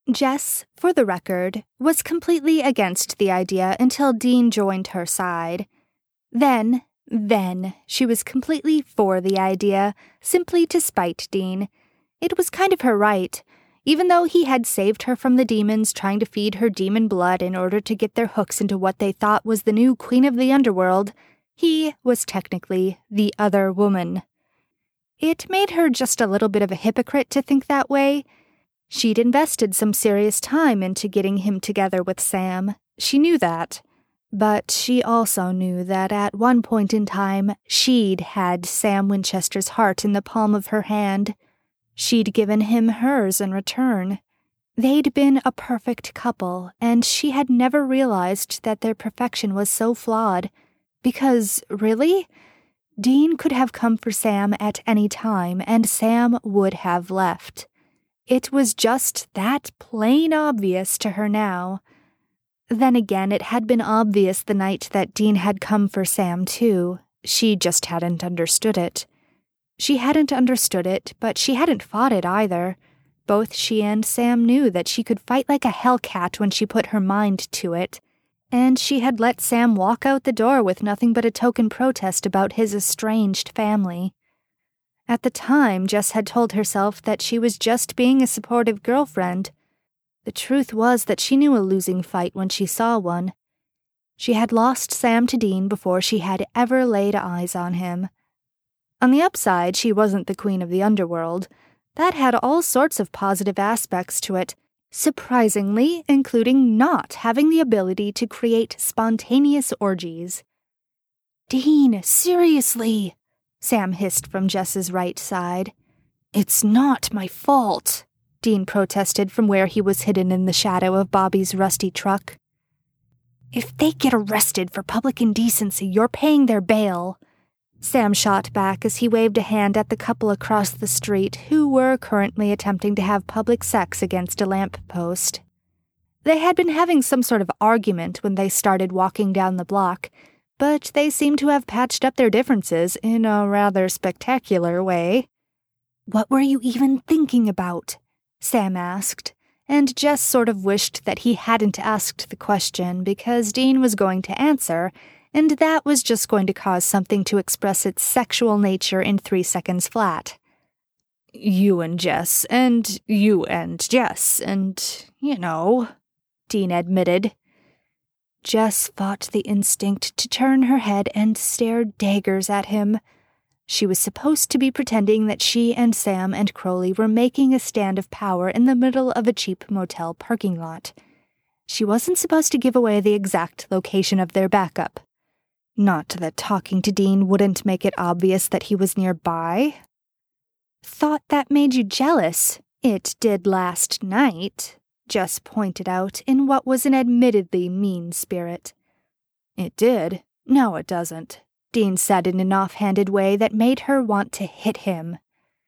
Jess, for the record, was completely against the idea until Dean joined her side. Then, she was completely for the idea, simply to spite Dean. It was kind of her right. Even though he had saved her from the demons trying to feed her demon blood in order to get their hooks into what they thought was the new queen of the underworld, he was technically the other woman. It made her just a little bit of a hypocrite to think that way. She'd invested some serious time into getting him together with Sam. She knew that. But she also knew that at one point in time, she'd had Sam Winchester's heart in the palm of her hand. She'd given him hers in return. They'd been a perfect couple, and she had never realized that their perfection was so flawed. Because, really, Dean could have come for Sam at any time, and Sam would have left. It was just that plain obvious to her now. Then again, it had been obvious the night that Dean had come for Sam, too. She just hadn't understood it. She hadn't understood it, but she hadn't fought it either. Both she and Sam knew that she could fight like a hellcat when she put her mind to it. And she had let Sam walk out the door with nothing but a token protest about his estranged family. At the time, Jess had told herself that she was just being a supportive girlfriend. The truth was that she knew a losing fight when she saw one. She had lost Sam to Dean before she had ever laid eyes on him. On the upside, she wasn't the queen of the underworld. That had all sorts of positive aspects to it, surprisingly, including not having the ability to create spontaneous orgies. "Dean, seriously," Sam hissed from Jess's right side. "It's not my fault," Dean protested from where he was hidden in the shadow of Bobby's rusty truck. "If they get arrested for public indecency, you're paying their bail," Sam shot back as he waved a hand at the couple across the street who were currently attempting to have public sex against a lamppost. They had been having some sort of argument when they started walking down the block, but they seemed to have patched up their differences in a rather spectacular way. "What were you even thinking about?" Sam asked, and Jess sort of wished that he hadn't asked the question because Dean was going to answer, and that was just going to cause something to express its sexual nature in 3 seconds flat. "You and Jess, and you and Jess, and, Dean admitted. Jess fought the instinct to turn her head and stare daggers at him. She was supposed to be pretending that she and Sam and Crowley were making a stand of power in the middle of a cheap motel parking lot. She wasn't supposed to give away the exact location of their backup. Not that talking to Dean wouldn't make it obvious that he was nearby. "Thought that made you jealous. It did last night," Jess pointed out in what was an admittedly mean spirit. "It did. No, it doesn't," Dean said in an offhanded way that made her want to hit him.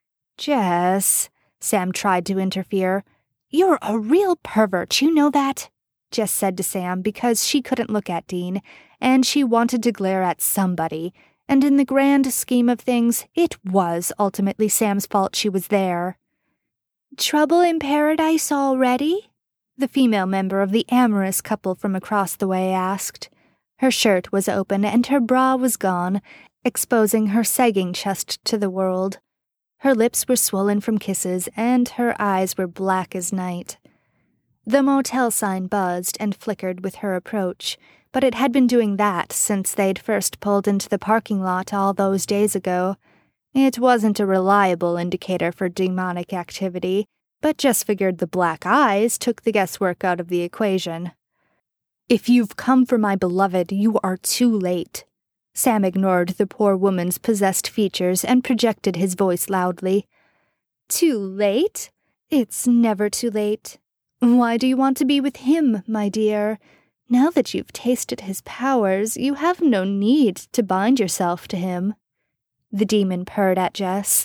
"Jess," Sam tried to interfere. "You're a real pervert, you know that?" Jess said to Sam because she couldn't look at Dean, and she wanted to glare at somebody, and in the grand scheme of things, it was ultimately Sam's fault she was there. "Trouble in paradise already?" the female member of the amorous couple from across the way asked. Her shirt was open and her bra was gone, exposing her sagging chest to the world. Her lips were swollen from kisses, and her eyes were black as night. The motel sign buzzed and flickered with her approach, but it had been doing that since they'd first pulled into the parking lot all those days ago. It wasn't a reliable indicator for demonic activity, but Jess figured the black eyes took the guesswork out of the equation. "If you've come for my beloved, you are too late." Sam ignored the poor woman's possessed features and projected his voice loudly. "Too late? It's never too late. Why do you want to be with him, my dear? Now that you've tasted his powers, you have no need to bind yourself to him." The demon purred at Jess.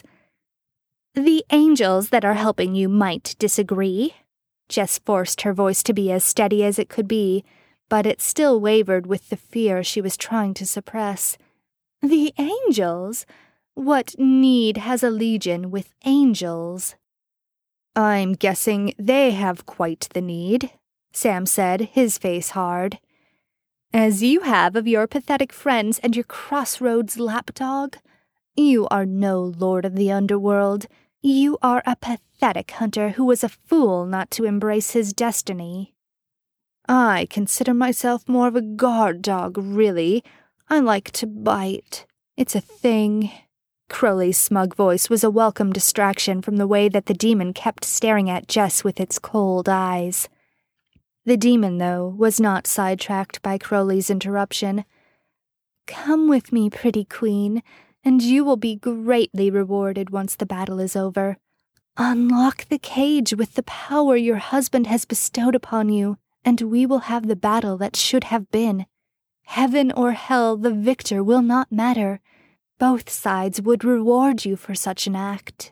"The angels that are helping you might disagree." Jess forced her voice to be as steady as it could be, but it still wavered with the fear she was trying to suppress. "The angels? What need has a legion with angels?" I'm guessing they have quite the need, Sam said, his face hard. As you have of your pathetic friends and your crossroads lapdog. You are no lord of the underworld. You are a pathetic hunter who was a fool not to embrace his destiny. I consider myself more of a guard dog, really. I like to bite. It's a thing. Crowley's smug voice was a welcome distraction from the way that the demon kept staring at Jess with its cold eyes. The demon, though, was not sidetracked by Crowley's interruption. Come with me, pretty queen, and you will be greatly rewarded once the battle is over. Unlock the cage with the power your husband has bestowed upon you, and we will have the battle that should have been. Heaven or hell, the victor will not matter. Both sides would reward you for such an act.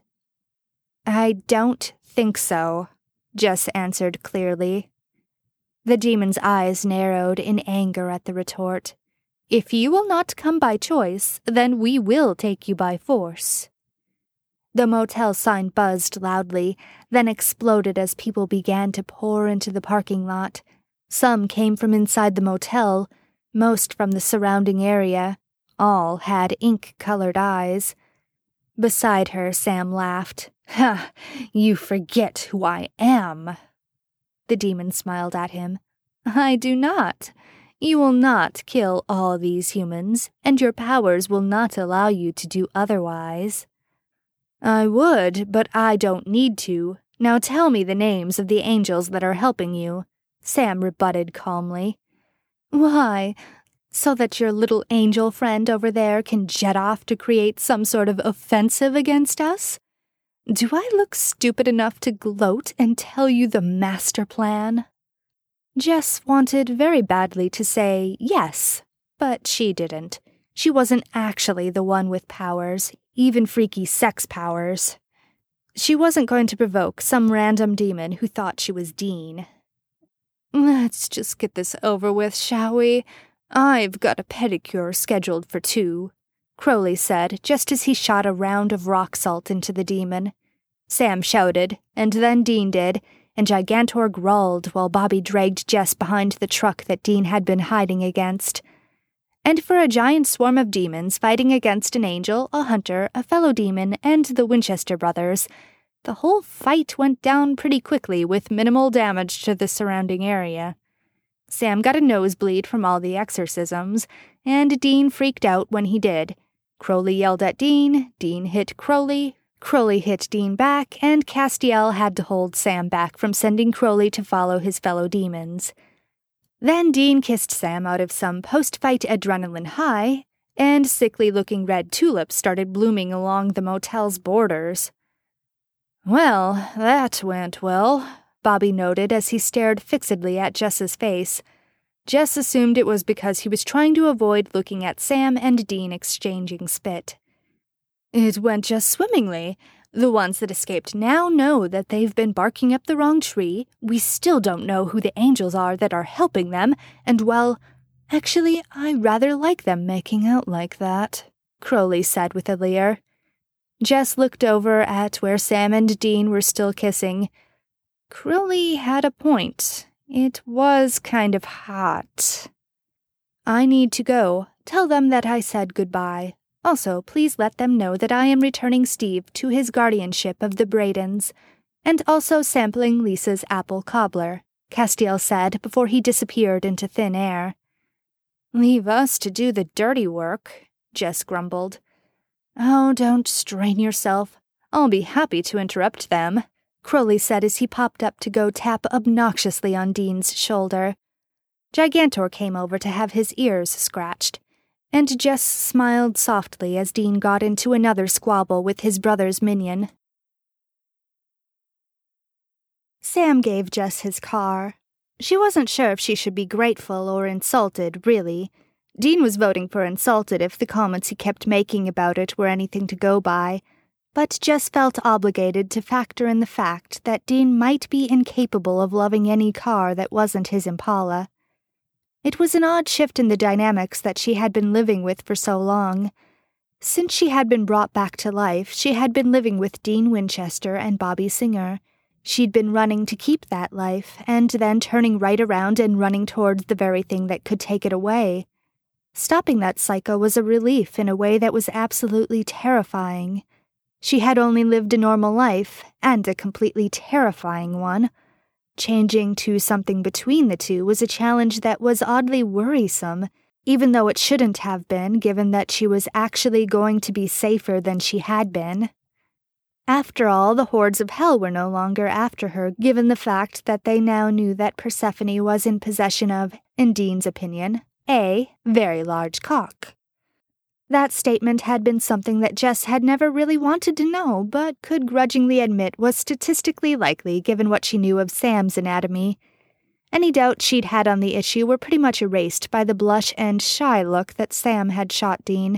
I don't think so, Jess answered clearly. The demon's eyes narrowed in anger at the retort. If you will not come by choice, then we will take you by force. The motel sign buzzed loudly, then exploded as people began to pour into the parking lot. Some came from inside the motel, most from the surrounding area. All had ink-colored eyes. Beside her, Sam laughed. Ha! You forget who I am. The demon smiled at him. I do not. You will not kill all these humans, and your powers will not allow you to do otherwise. I would, but I don't need to. Now tell me the names of the angels that are helping you, Sam rebutted calmly. Why, so that your little angel friend over there can jet off to create some sort of offensive against us? Do I look stupid enough to gloat and tell you the master plan? Jess wanted very badly to say yes, but she didn't. She wasn't actually the one with powers, even freaky sex powers. She wasn't going to provoke some random demon who thought she was Dean. Let's just get this over with, shall we? I've got a pedicure scheduled for 2, Crowley said, just as he shot a round of rock salt into the demon. Sam shouted, and then Dean did, and Gigantor growled while Bobby dragged Jess behind the truck that Dean had been hiding against. And for a giant swarm of demons fighting against an angel, a hunter, a fellow demon, and the Winchester brothers, the whole fight went down pretty quickly with minimal damage to the surrounding area. Sam got a nosebleed from all the exorcisms, and Dean freaked out when he did. Crowley yelled at Dean, Dean hit Crowley, Crowley hit Dean back, and Castiel had to hold Sam back from sending Crowley to follow his fellow demons. Then Dean kissed Sam out of some post-fight adrenaline high, and sickly-looking red tulips started blooming along the motel's borders. Well, that went well, Bobby noted as he stared fixedly at Jess's face. Jess assumed it was because he was trying to avoid looking at Sam and Dean exchanging spit. It went just swimmingly. The ones that escaped now know that they've been barking up the wrong tree. We still don't know who the angels are that are helping them, and well, actually, I rather like them making out like that, Crowley said with a leer. Jess looked over at where Sam and Dean were still kissing. Crowley had a point. It was kind of hot. I need to go. Tell them that I said goodbye. Also, please let them know that I am returning Steve to his guardianship of the Bradens, and also sampling Lisa's apple cobbler, Castiel said before he disappeared into thin air. Leave us to do the dirty work, Jess grumbled. Oh, don't strain yourself. I'll be happy to interrupt them, Crowley said as he popped up to go tap obnoxiously on Dean's shoulder. Gigantor came over to have his ears scratched, and Jess smiled softly as Dean got into another squabble with his brother's minion. Sam gave Jess his car. She wasn't sure if she should be grateful or insulted, really. Dean was voting for insulted if the comments he kept making about it were anything to go by, but Jess felt obligated to factor in the fact that Dean might be incapable of loving any car that wasn't his Impala. It was an odd shift in the dynamics that she had been living with for so long. Since she had been brought back to life, she had been living with Dean Winchester and Bobby Singer, She'd been running to keep that life, and then turning right around and running towards the very thing that could take it away. Stopping that cycle was a relief in a way that was absolutely terrifying. She had only lived a normal life, and a completely terrifying one. Changing to something between the two was a challenge that was oddly worrisome, even though it shouldn't have been, given that she was actually going to be safer than she had been. After all, the hordes of hell were no longer after her, given the fact that they now knew that Persephone was in possession of, in Dean's opinion, a very large cock. That statement had been something that Jess had never really wanted to know, but could grudgingly admit was statistically likely given what she knew of Sam's anatomy. Any doubts she'd had on the issue were pretty much erased by the blush and shy look that Sam had shot Dean.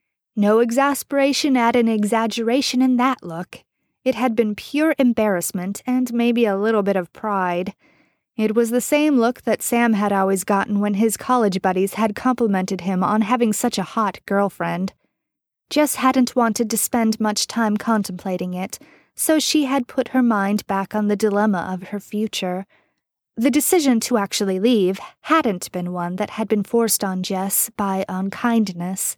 No exasperation at an exaggeration in that look. It had been pure embarrassment and maybe a little bit of pride. It was the same look that Sam had always gotten when his college buddies had complimented him on having such a hot girlfriend. Jess hadn't wanted to spend much time contemplating it, so she had put her mind back on the dilemma of her future. The decision to actually leave hadn't been one that had been forced on Jess by unkindness.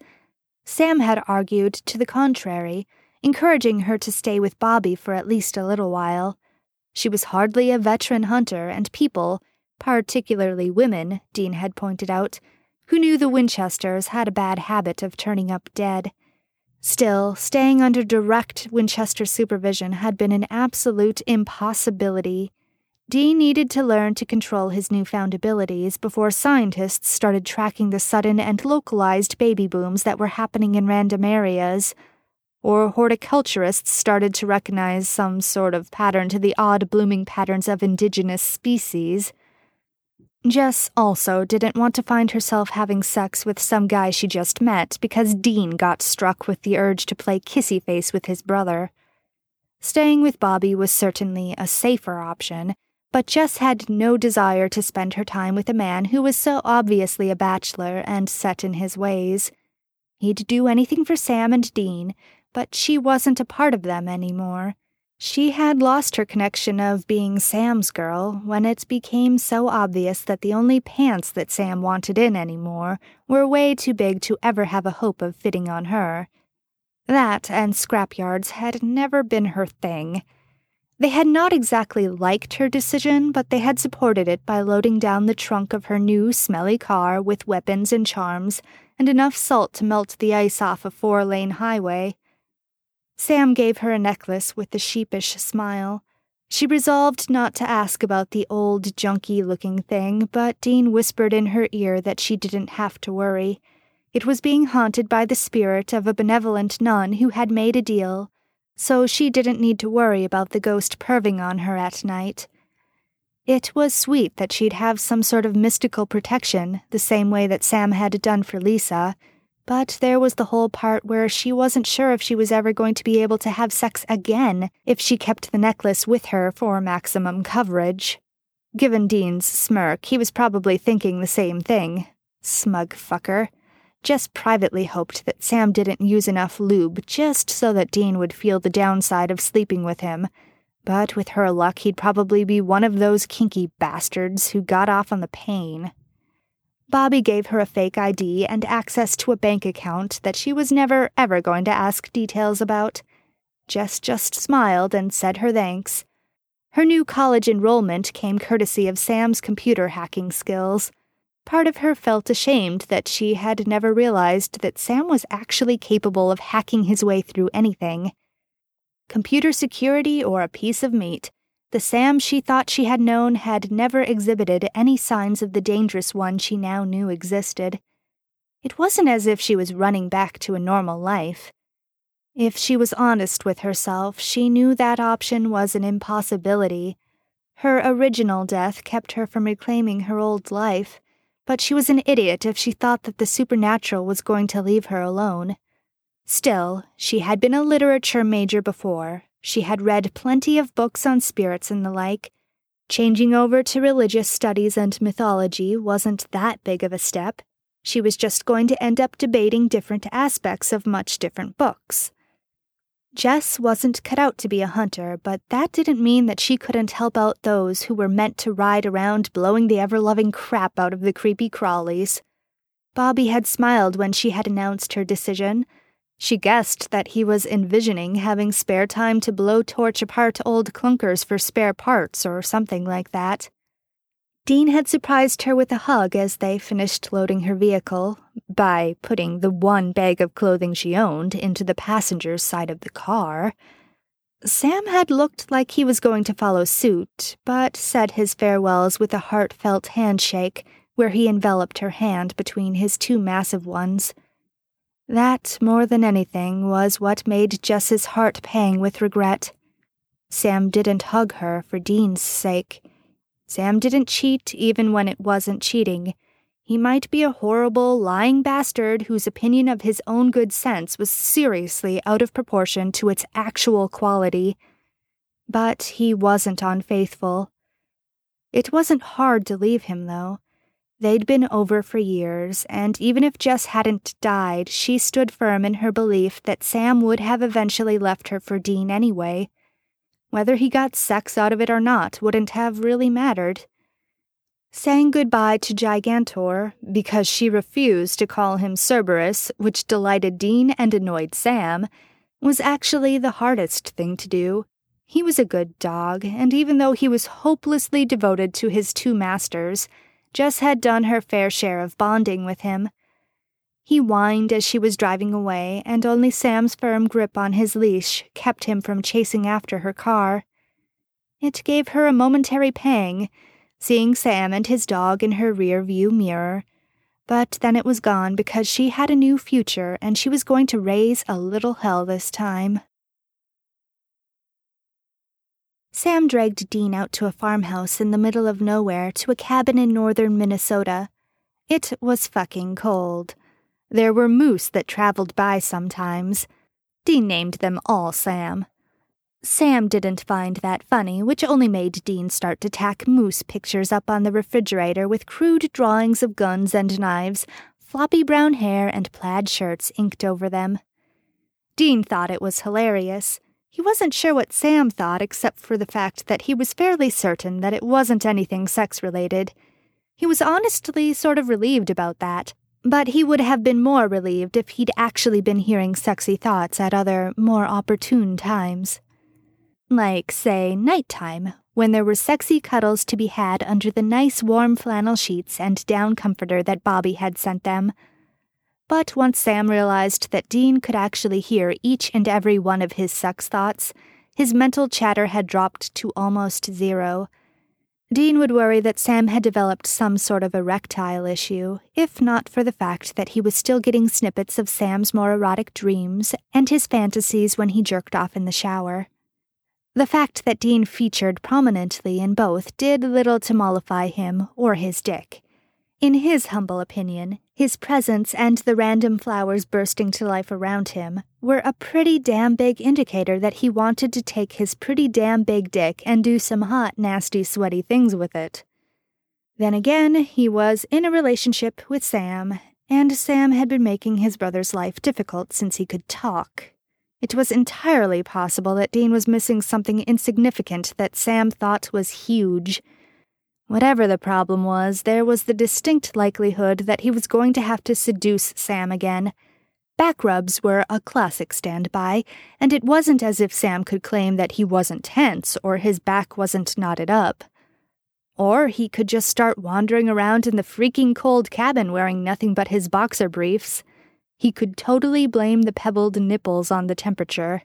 Sam had argued to the contrary, encouraging her to stay with Bobby for at least a little while. She was hardly a veteran hunter, and people, particularly women, Dean had pointed out, who knew the Winchesters had a bad habit of turning up dead. Still, staying under direct Winchester supervision had been an absolute impossibility. Dean needed to learn to control his newfound abilities before scientists started tracking the sudden and localized baby booms that were happening in random areas, or horticulturists started to recognize some sort of pattern to the odd blooming patterns of indigenous species. Jess also didn't want to find herself having sex with some guy she just met because Dean got struck with the urge to play kissy face with his brother. Staying with Bobby was certainly a safer option, but Jess had no desire to spend her time with a man who was so obviously a bachelor and set in his ways. He'd do anything for Sam and Dean, but she wasn't a part of them anymore. She had lost her connection of being Sam's girl when it became so obvious that the only pants that Sam wanted in anymore were way too big to ever have a hope of fitting on her. That and scrapyards had never been her thing. They had not exactly liked her decision, but they had supported it by loading down the trunk of her new, smelly car with weapons and charms and enough salt to melt the ice off a 4-lane highway. Sam gave her a necklace with a sheepish smile. She resolved not to ask about the old, junky-looking thing, but Dean whispered in her ear that she didn't have to worry. It was being haunted by the spirit of a benevolent nun who had made a deal, so she didn't need to worry about the ghost perving on her at night. It was sweet that she'd have some sort of mystical protection, the same way that Sam had done for Lisa, but there was the whole part where she wasn't sure if she was ever going to be able to have sex again if she kept the necklace with her for maximum coverage. Given Dean's smirk, he was probably thinking the same thing. Smug fucker. Jess privately hoped that Sam didn't use enough lube just so that Dean would feel the downside of sleeping with him, but with her luck he'd probably be one of those kinky bastards who got off on the pain. Bobby gave her a fake ID and access to a bank account that she was never, ever going to ask details about. Jess just smiled and said her thanks. Her new college enrollment came courtesy of Sam's computer hacking skills. Part of her felt ashamed that she had never realized that Sam was actually capable of hacking his way through anything. Computer security or a piece of meat, the Sam she thought she had known had never exhibited any signs of the dangerous one she now knew existed. It wasn't as if she was running back to a normal life. If she was honest with herself, she knew that option was an impossibility. Her original death kept her from reclaiming her old life, but she was an idiot if she thought that the supernatural was going to leave her alone. Still, she had been a literature major before. She had read plenty of books on spirits and the like. Changing over to religious studies and mythology wasn't that big of a step. She was just going to end up debating different aspects of much different books. Jess wasn't cut out to be a hunter, but that didn't mean that she couldn't help out those who were meant to ride around blowing the ever-loving crap out of the creepy crawlies. Bobby had smiled when she had announced her decision. She guessed that he was envisioning having spare time to blow-torch apart old clunkers for spare parts or something like that. Dean had surprised her with a hug as they finished loading her vehicle, by putting the one bag of clothing she owned into the passenger's side of the car. Sam had looked like he was going to follow suit, but said his farewells with a heartfelt handshake, where he enveloped her hand between his two massive ones. That, more than anything, was what made Jess's heart pang with regret. Sam didn't hug her for Dean's sake. Sam didn't cheat even when it wasn't cheating. He might be a horrible, lying bastard whose opinion of his own good sense was seriously out of proportion to its actual quality. But he wasn't unfaithful. It wasn't hard to leave him, though. They'd been over for years, and even if Jess hadn't died, she stood firm in her belief that Sam would have eventually left her for Dean anyway. Whether he got sex out of it or not wouldn't have really mattered. Saying goodbye to Gigantor, because she refused to call him Cerberus, which delighted Dean and annoyed Sam, was actually the hardest thing to do. He was a good dog, and even though he was hopelessly devoted to his two masters, Jess had done her fair share of bonding with him. He whined as she was driving away, and only Sam's firm grip on his leash kept him from chasing after her car. It gave her a momentary pang, seeing Sam and his dog in her rear-view mirror. But then it was gone because she had a new future and she was going to raise a little hell this time. Sam dragged Dean out to a farmhouse in the middle of nowhere to a cabin in northern Minnesota. It was fucking cold. There were moose that traveled by sometimes. Dean named them all Sam. Sam didn't find that funny, which only made Dean start to tack moose pictures up on the refrigerator with crude drawings of guns and knives, floppy brown hair, and plaid shirts inked over them. Dean thought it was hilarious. He wasn't sure what Sam thought except for the fact that he was fairly certain that it wasn't anything sex-related. He was honestly sort of relieved about that, but he would have been more relieved if he'd actually been hearing sexy thoughts at other, more opportune times. Like, say, nighttime, when there were sexy cuddles to be had under the nice warm flannel sheets and down comforter that Bobby had sent them. But once Sam realized that Dean could actually hear each and every one of his sex thoughts, his mental chatter had dropped to almost zero. Dean would worry that Sam had developed some sort of erectile issue, if not for the fact that he was still getting snippets of Sam's more erotic dreams and his fantasies when he jerked off in the shower. The fact that Dean featured prominently in both did little to mollify him or his dick. In his humble opinion, his presence and the random flowers bursting to life around him were a pretty damn big indicator that he wanted to take his pretty damn big dick and do some hot, nasty, sweaty things with it. Then again, he was in a relationship with Sam, and Sam had been making his brother's life difficult since he could talk. It was entirely possible that Dean was missing something insignificant that Sam thought was huge. Whatever the problem was, there was the distinct likelihood that he was going to have to seduce Sam again. Back rubs were a classic standby, and it wasn't as if Sam could claim that he wasn't tense or his back wasn't knotted up. Or he could just start wandering around in the freaking cold cabin wearing nothing but his boxer briefs. He could totally blame the pebbled nipples on the temperature.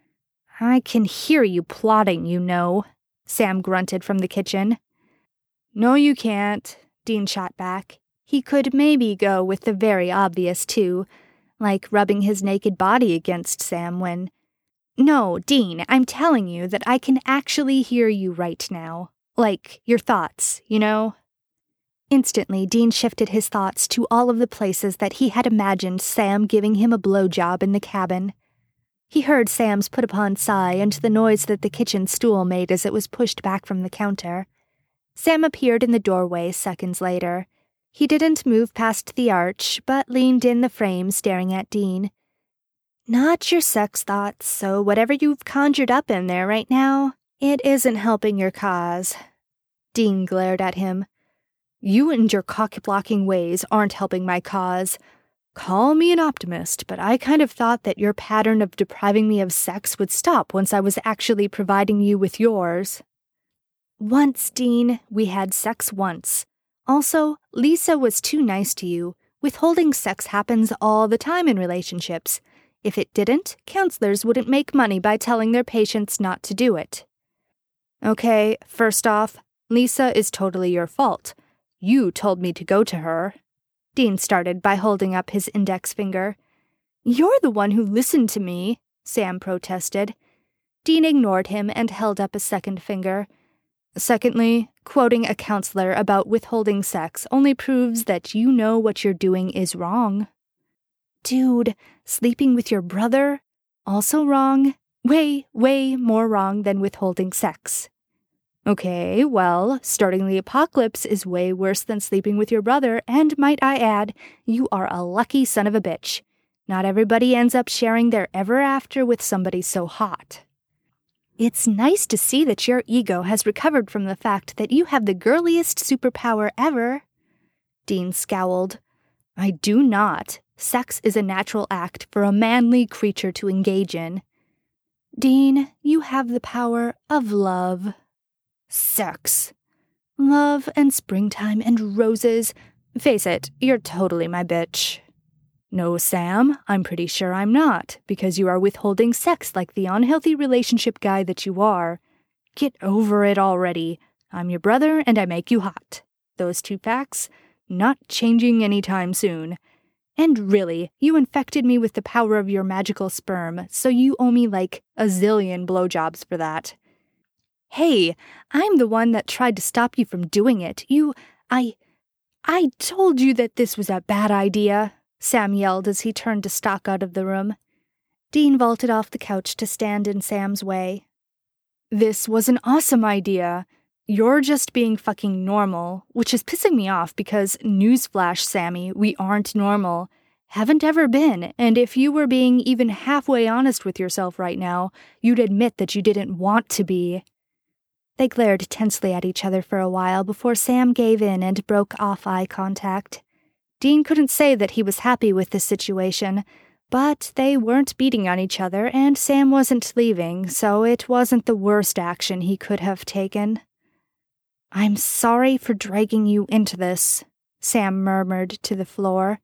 "I can hear you plotting, you know," Sam grunted from the kitchen. "No, you can't," Dean shot back. He could maybe go with the very obvious, too, like rubbing his naked body against Sam when... "No, Dean, I'm telling you that I can actually hear you right now. Like, your thoughts, you know?" Instantly, Dean shifted his thoughts to all of the places that he had imagined Sam giving him a blowjob in the cabin. He heard Sam's put-upon sigh and the noise that the kitchen stool made as it was pushed back from the counter. Sam appeared in the doorway seconds later. He didn't move past the arch, but leaned in the frame staring at Dean. Not your sex thoughts, so whatever you've conjured up in there right now, it isn't helping your cause. Dean glared at him. You and your cock-blocking ways aren't helping my cause. Call me an optimist, but I kind of thought that your pattern of depriving me of sex would stop once I was actually providing you with yours. Once, Dean. We had sex once. Also, Lisa was too nice to you. Withholding sex happens all the time in relationships. If it didn't, counselors wouldn't make money by telling their patients not to do it. Okay, first off, Lisa is totally your fault. You told me to go to her. Dean started by holding up his index finger. You're the one who listened to me, Sam protested. Dean ignored him and held up a second finger. Secondly, quoting a counselor about withholding sex only proves that you know what you're doing is wrong. Dude, sleeping with your brother? Also wrong. Way, way more wrong than withholding sex. Okay, well, starting the apocalypse is way worse than sleeping with your brother, and might I add, you are a lucky son of a bitch. Not everybody ends up sharing their ever after with somebody so hot. It's nice to see that your ego has recovered from the fact that you have the girliest superpower ever. Dean scowled. I do not. Sex is a natural act for a manly creature to engage in. Dean, you have the power of love. Sex. Love and springtime and roses. Face it, you're totally my bitch. No, Sam, I'm pretty sure I'm not, because you are withholding sex like the unhealthy relationship guy that you are. Get over it already. I'm your brother and I make you hot. Those two facts, not changing anytime soon. And really, you infected me with the power of your magical sperm, so you owe me like a zillion blowjobs for that. Hey, I'm the one that tried to stop you from doing it. I told you that this was a bad idea, Sam yelled as he turned to stalk out of the room. Dean vaulted off the couch to stand in Sam's way. This was an awesome idea. You're just being fucking normal, which is pissing me off because, newsflash, Sammy, we aren't normal. Haven't ever been, and if you were being even halfway honest with yourself right now, you'd admit that you didn't want to be. They glared tensely at each other for a while before Sam gave in and broke off eye contact. Dean couldn't say that he was happy with the situation, but they weren't beating on each other and Sam wasn't leaving, so it wasn't the worst action he could have taken. I'm sorry for dragging you into this, Sam murmured to the floor.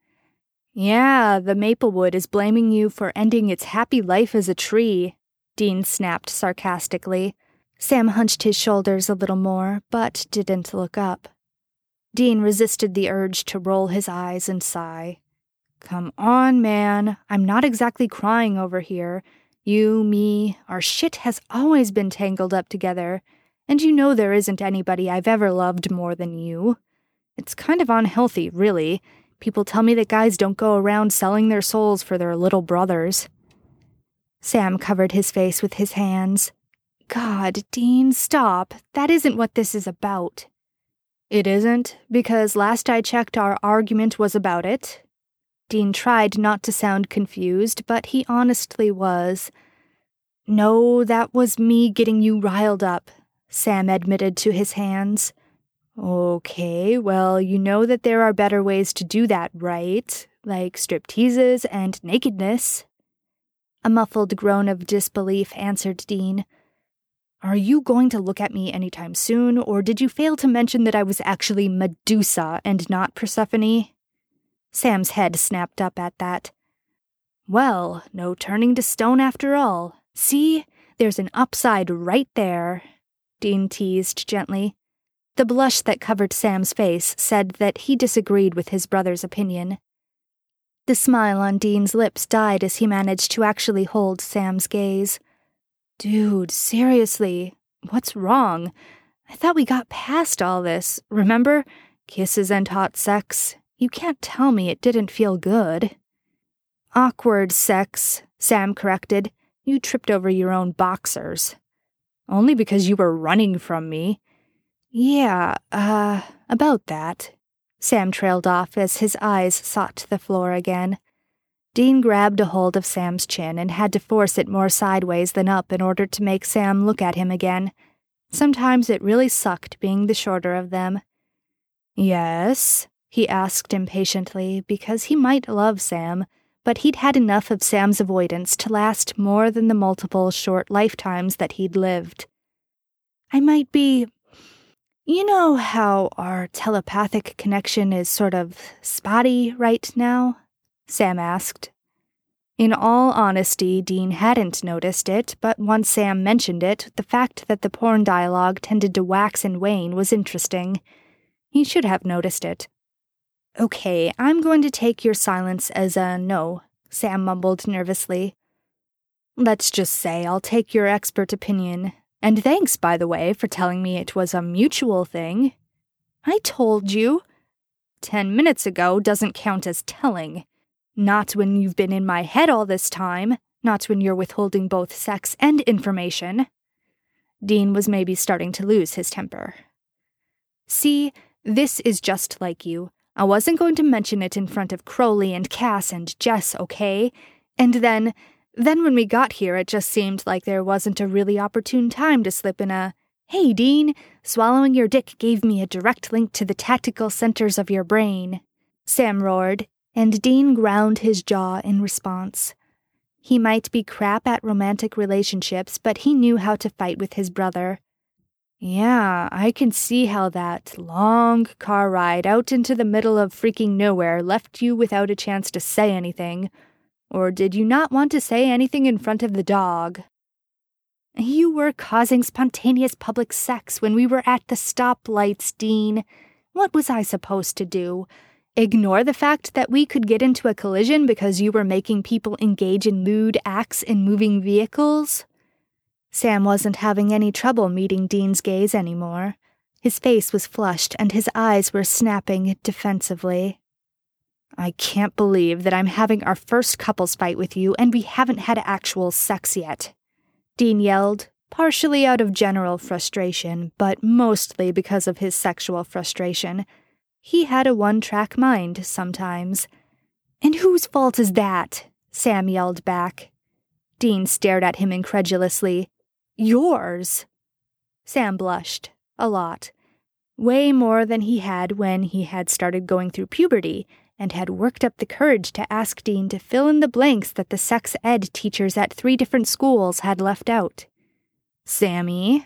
Yeah, the Maplewood is blaming you for ending its happy life as a tree, Dean snapped sarcastically. Sam hunched his shoulders a little more, but didn't look up. Dean resisted the urge to roll his eyes and sigh. Come on, man, I'm not exactly crying over here. You, me, our shit has always been tangled up together. And you know there isn't anybody I've ever loved more than you. It's kind of unhealthy, really. People tell me that guys don't go around selling their souls for their little brothers. Sam covered his face with his hands. God, Dean, stop. That isn't what this is about. It isn't, because last I checked our argument was about it. Dean tried not to sound confused, but he honestly was. No, that was me getting you riled up, Sam admitted to his hands. Okay, well, you know that there are better ways to do that, right? Like stripteases and nakedness. A muffled groan of disbelief answered Dean. Are you going to look at me anytime soon, or did you fail to mention that I was actually Medusa and not Persephone? Sam's head snapped up at that. Well, no turning to stone after all. See, there's an upside right there, Dean teased gently. The blush that covered Sam's face said that he disagreed with his brother's opinion. The smile on Dean's lips died as he managed to actually hold Sam's gaze. Dude, seriously, what's wrong? I thought we got past all this, remember? Kisses and hot sex. You can't tell me it didn't feel good. Awkward sex, Sam corrected. You tripped over your own boxers. Only because you were running from me. Yeah, about that. Sam trailed off as his eyes sought the floor again. Dean grabbed a hold of Sam's chin and had to force it more sideways than up in order to make Sam look at him again. Sometimes it really sucked being the shorter of them. "Yes?" he asked impatiently, because he might love Sam, but he'd had enough of Sam's avoidance to last more than the multiple short lifetimes that he'd lived. "I might be... You know how our telepathic connection is sort of spotty right now?" Sam asked. In all honesty, Dean hadn't noticed it, but once Sam mentioned it, the fact that the porn dialogue tended to wax and wane was interesting. He should have noticed it. "Okay, I'm going to take your silence as a no," Sam mumbled nervously. "Let's just say I'll take your expert opinion. And thanks, by the way, for telling me it was a mutual thing." "I told you." 10 minutes ago doesn't count as telling. Not when you've been in my head all this time. Not when you're withholding both sex and information." Dean was maybe starting to lose his temper. "See, this is just like you. I wasn't going to mention it in front of Crowley and Cass and Jess, okay? And then when we got here, it just seemed like there wasn't a really opportune time to slip in a, 'Hey, Dean, swallowing your dick gave me a direct link to the tactical centers of your brain,'" Sam roared, and Dean ground his jaw in response. He might be crap at romantic relationships, but he knew how to fight with his brother. "Yeah, I can see how that long car ride out into the middle of freaking nowhere left you without a chance to say anything. Or did you not want to say anything in front of the dog?" "You were causing spontaneous public sex when we were at the stoplights, Dean. What was I supposed to do? Ignore the fact that we could get into a collision because you were making people engage in lewd acts in moving vehicles?" Sam wasn't having any trouble meeting Dean's gaze anymore. His face was flushed and his eyes were snapping defensively. "I can't believe that I'm having our first couples fight with you and we haven't had actual sex yet," Dean yelled, partially out of general frustration, but mostly because of his sexual frustration. He had a one-track mind sometimes. "And whose fault is that?" Sam yelled back. Dean stared at him incredulously. "Yours." Sam blushed. A lot. Way more than he had when he had started going through puberty, and had worked up the courage to ask Dean to fill in the blanks that the sex ed teachers at 3 different schools had left out. "Sammy?"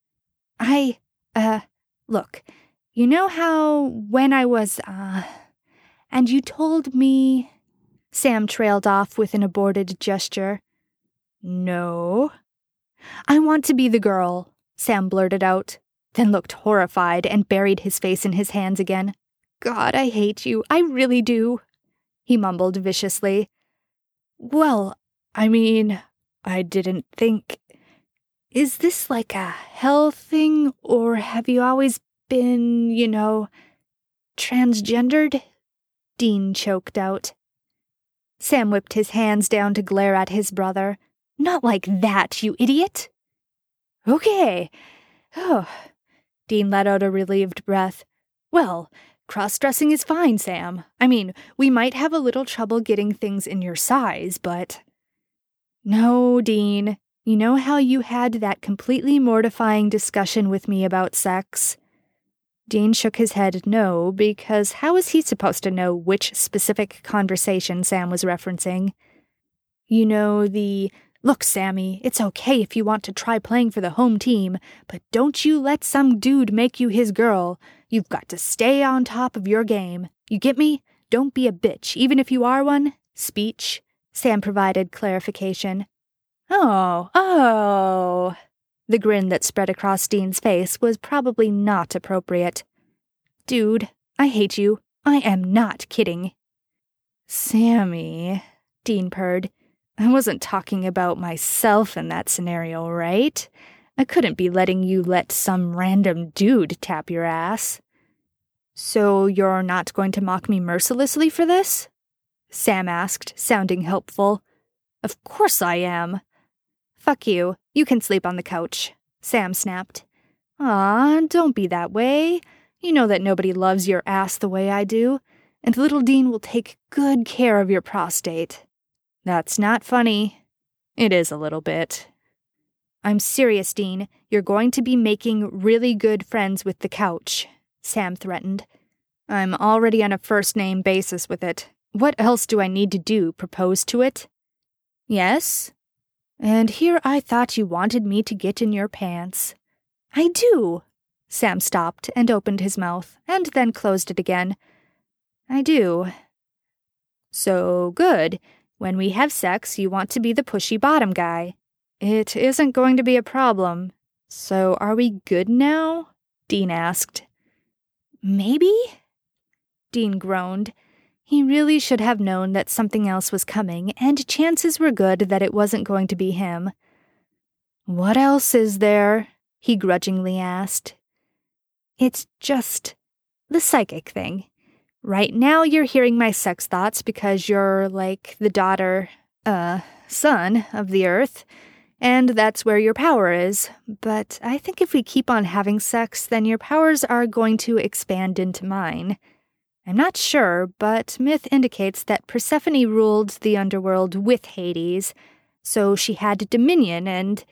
Look, you know how when I was, and you told me..." Sam trailed off with an aborted gesture. "No." "I want to be the girl," Sam blurted out, then looked horrified and buried his face in his hands again. "God, I hate you. I really do," he mumbled viciously. "Well, I mean, I didn't think... Is this like a hell thing, or have you always been, transgendered?" Dean choked out. Sam whipped his hands down to glare at his brother. "Not like that, you idiot!" "Okay." Oh. Dean let out a relieved breath. "Well, cross-dressing is fine, Sam. I mean, we might have a little trouble getting things in your size, but..." "No, Dean. You know how you had that completely mortifying discussion with me about sex?" Dean shook his head no, because how was he supposed to know which specific conversation Sam was referencing? "You know, Look, Sammy, it's okay if you want to try playing for the home team, but don't you let some dude make you his girl. You've got to stay on top of your game. You get me? Don't be a bitch, even if you are one." Speech. Sam provided clarification. Oh. The grin that spread across Dean's face was probably not appropriate. "Dude, I hate you. I am not kidding." "Sammy," Dean purred. "I wasn't talking about myself in that scenario, right? I couldn't be letting you let some random dude tap your ass." "So you're not going to mock me mercilessly for this?" Sam asked, sounding helpful. "Of course I am." "Fuck you. You can sleep on the couch," Sam snapped. "Aw, don't be that way. You know that nobody loves your ass the way I do, and little Dean will take good care of your prostate. That's not funny. It is a little bit. I'm serious, Dean. You're going to be making really good friends with the couch, Sam threatened. I'm already on a first-name basis with it. What else do I need to do, propose to it? Yes? And here I thought you wanted me to get in your pants. I do. Sam stopped and opened his mouth, and then closed it again. I do. So good. When we have sex, you want to be the pushy bottom guy. It isn't going to be a problem. So are we good now? Dean asked. Maybe? Dean groaned. He really should have known that something else was coming, and chances were good that it wasn't going to be him. What else is there? He grudgingly asked. It's just the psychic thing. Right now you're hearing my sex thoughts because you're like the son of the earth, and that's where your power is. But I think if we keep on having sex, then your powers are going to expand into mine. I'm not sure, but myth indicates that Persephone ruled the underworld with Hades, so she had dominion and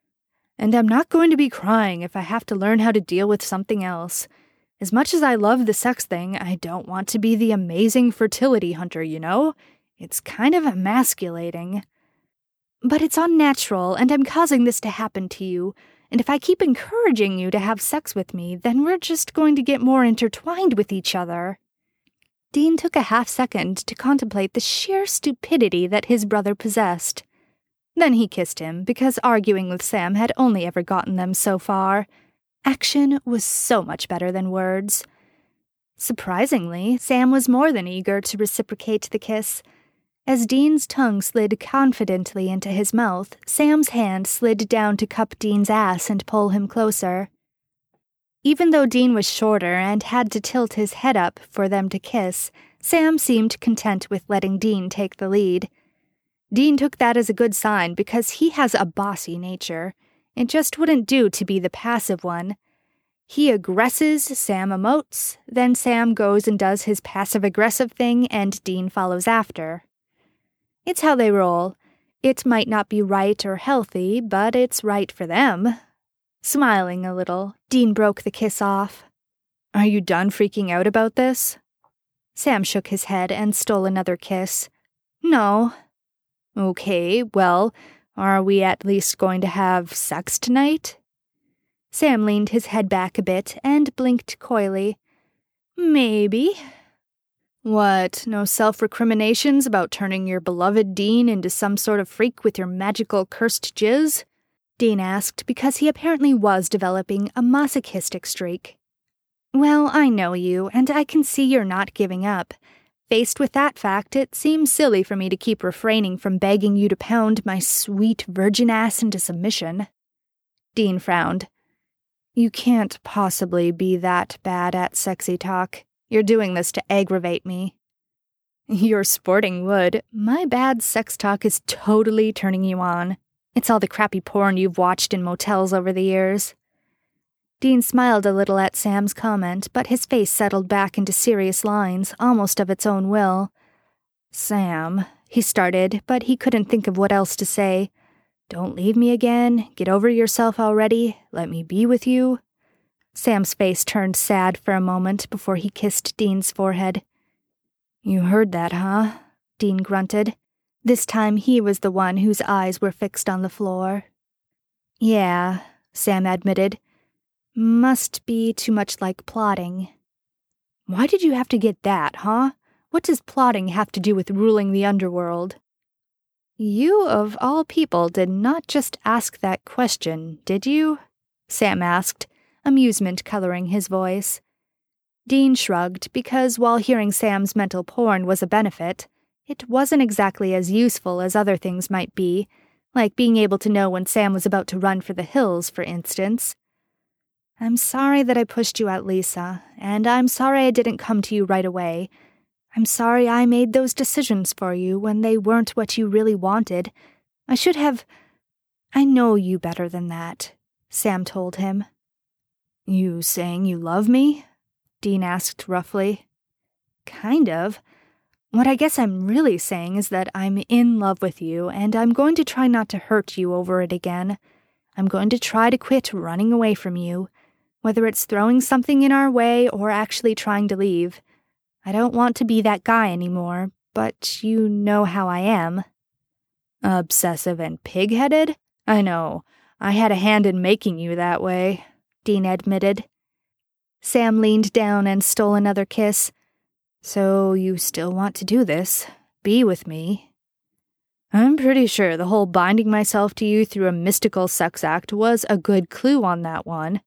I'm not going to be crying if I have to learn how to deal with something else. As much as I love the sex thing, I don't want to be the amazing fertility hunter, you know? It's kind of emasculating. But it's unnatural, and I'm causing this to happen to you, and if I keep encouraging you to have sex with me, then we're just going to get more intertwined with each other. Dean took a half-second to contemplate the sheer stupidity that his brother possessed. Then he kissed him, because arguing with Sam had only ever gotten them so far. Action was so much better than words. Surprisingly, Sam was more than eager to reciprocate the kiss. As Dean's tongue slid confidently into his mouth, Sam's hand slid down to cup Dean's ass and pull him closer. Even though Dean was shorter and had to tilt his head up for them to kiss, Sam seemed content with letting Dean take the lead. Dean took that as a good sign because he has a bossy nature. It just wouldn't do to be the passive one. He aggresses, Sam emotes, then Sam goes and does his passive-aggressive thing and Dean follows after. It's how they roll. It might not be right or healthy, but it's right for them. Smiling a little, Dean broke the kiss off. Are you done freaking out about this? Sam shook his head and stole another kiss. No. Okay, well, are we at least going to have sex tonight? Sam leaned his head back a bit and blinked coyly. Maybe. What, no self-recriminations about turning your beloved Dean into some sort of freak with your magical cursed jizz? Dean asked because he apparently was developing a masochistic streak. Well, I know you, and I can see you're not giving up. Faced with that fact, it seems silly for me to keep refraining from begging you to pound my sweet virgin ass into submission. Dean frowned. You can't possibly be that bad at sexy talk. You're doing this to aggravate me. Your sporting would. My bad sex talk is totally turning you on. It's all the crappy porn you've watched in motels over the years. Dean smiled a little at Sam's comment, but his face settled back into serious lines, almost of its own will. Sam, he started, but he couldn't think of what else to say. Don't leave me again. Get over yourself already. Let me be with you. Sam's face turned sad for a moment before he kissed Dean's forehead. You heard that, huh? Dean grunted. This time he was the one whose eyes were fixed on the floor. Yeah, Sam admitted. Must be too much like plotting. Why did you have to get that, huh? What does plotting have to do with ruling the underworld? You, of all people, did not just ask that question, did you? Sam asked, amusement coloring his voice. Dean shrugged because while hearing Sam's mental porn was a benefit, it wasn't exactly as useful as other things might be, like being able to know when Sam was about to run for the hills, for instance. I'm sorry that I pushed you out, Lisa, and I'm sorry I didn't come to you right away. I'm sorry I made those decisions for you when they weren't what you really wanted. I should have... I know you better than that, Sam told him. You saying you love me? Dean asked roughly. Kind of. What I guess I'm really saying is that I'm in love with you, and I'm going to try not to hurt you over it again. I'm going to try to quit running away from you, whether it's throwing something in our way or actually trying to leave. I don't want to be that guy anymore, but you know how I am. Obsessive and pig-headed? I know. I had a hand in making you that way, Dean admitted. Sam leaned down and stole another kiss. So you still want to do this? Be with me? I'm pretty sure the whole binding myself to you through a mystical sex act was a good clue on that one.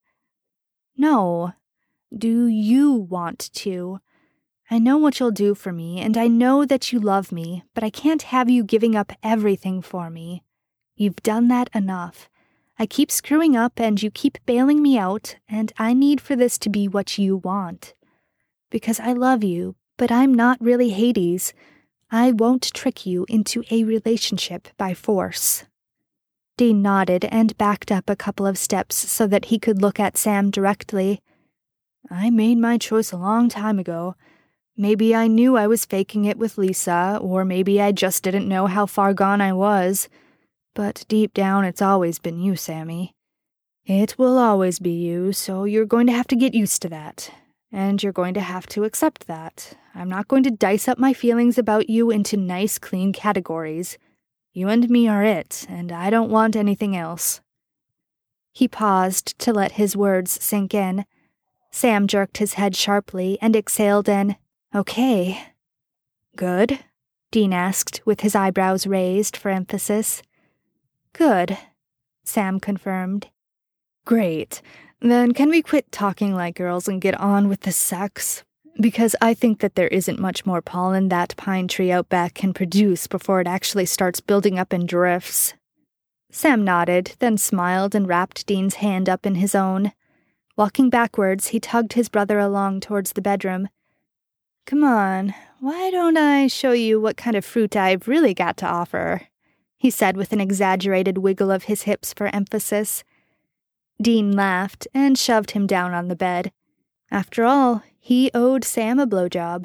No. Do you want to? I know what you'll do for me, and I know that you love me, but I can't have you giving up everything for me. You've done that enough. I keep screwing up, and you keep bailing me out, and I need for this to be what you want. Because I love you, but I'm not really Hades. I won't trick you into a relationship by force. Dean nodded and backed up a couple of steps so that he could look at Sam directly. I made my choice a long time ago. Maybe I knew I was faking it with Lisa, or maybe I just didn't know how far gone I was. But deep down, it's always been you, Sammy. It will always be you, so you're going to have to get used to that. And you're going to have to accept that. I'm not going to dice up my feelings about you into nice, clean categories. You and me are it, and I don't want anything else. He paused to let his words sink in. Sam jerked his head sharply and exhaled an, "Okay." "Good?" Dean asked, with his eyebrows raised for emphasis. "Good," Sam confirmed. "Great. Then can we quit talking like girls and get on with the sex? Because I think that there isn't much more pollen that pine tree out back can produce before it actually starts building up in drifts." Sam nodded, then smiled and wrapped Dean's hand up in his own. Walking backwards, he tugged his brother along towards the bedroom. "Come on, why don't I show you what kind of fruit I've really got to offer?" he said with an exaggerated wiggle of his hips for emphasis. Dean laughed and shoved him down on the bed. After all, he owed Sam a blowjob.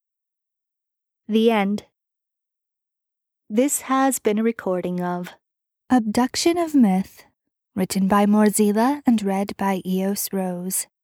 The end. This has been a recording of Abduction of Myth, written by Morzilla and read by Eos Rose.